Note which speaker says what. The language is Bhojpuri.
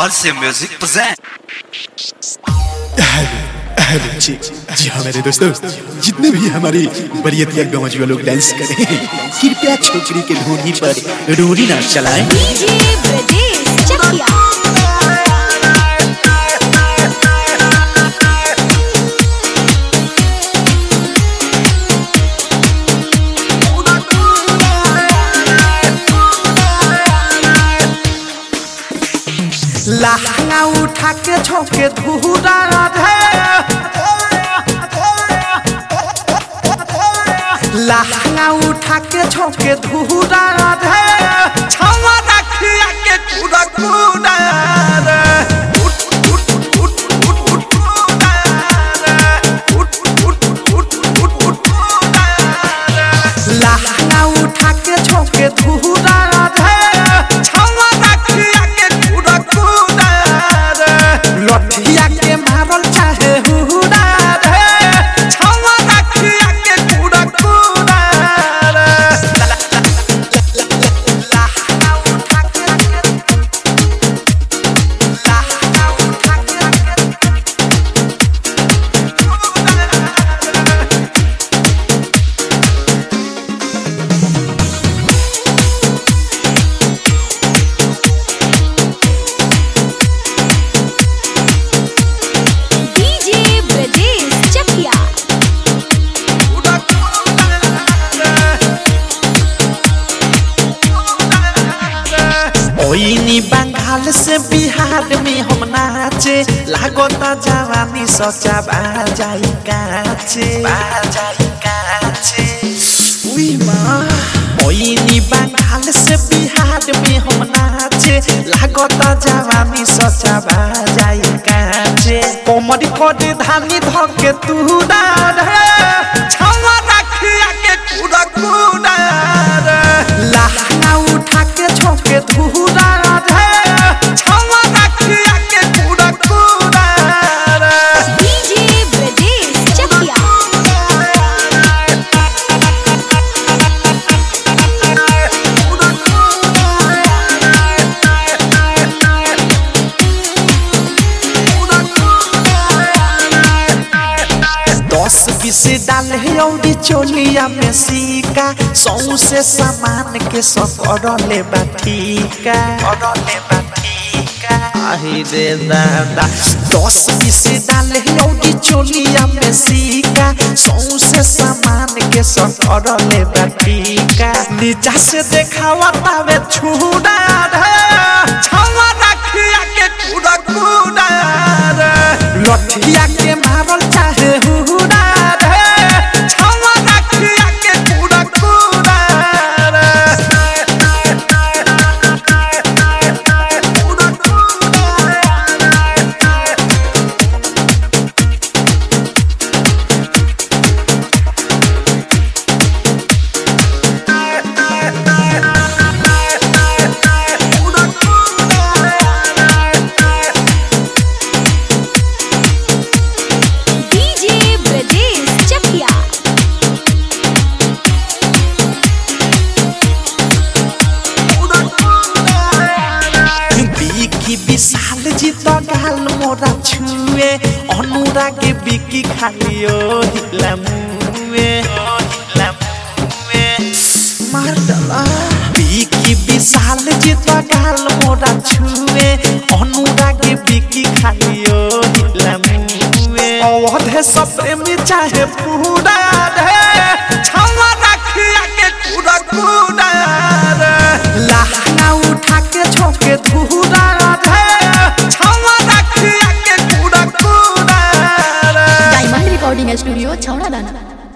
Speaker 1: RC Music present।
Speaker 2: जी हाँ मेरे दोस्तों, जितने भी हमारे बरियतिया गमजुआ लोग डांस करें, कृपया छोकरी के धोनी पर रोरी ना चलाएं।
Speaker 3: लहंगा उठा के छोके धूरा लहंगा उठा के छोके धूरा छावा रखिया के कूड़ा कूड़ा लहंगा उठा के छोके धूरा लठिया के मारल चाहे हुड़ा रे छावा रखिया के कूड़ा कूड़ा लहंगा उठा के ओइनी बंगाल से बिहार में हम नाचे लागोता जवानी सोचा बाजाई काचे उई माँ। ओइनी बंगाल से बिहार में हम नाचे लागोता जवानी सोचा बाजाई काचे कोमरी कोडी धानी धके तू डार छावा रखिया के कूड़ा कूड़ा लहंगा उठा के छोके धूरा छावा रखिया के कूड़ा कूड़ा दस बीस डाले औरी चोलिया में सीका सौ से सामान के सकड़ले बाठीका आही रे दादा। दस बीस डाले औरी चोलिया में सीका सौ से सामान के सकड़ले बाठीका नीचा से देखावा तावे छुड़ा छावा रखिया के कूड़ा कूड़ा लठिया के मारल चाहे हुड़ा छावा रखिया के कूड़ा कूड़ा विशाल जी तो गाल मोरा छुए अनुराग बिकी खालियो हिला मुए मार डाला बिकी विशाल जी तो गाल मोरा छुए अनुराग बिकी खालियो हिला मुए अवधे सब प्रेमी चाहे पूरा रे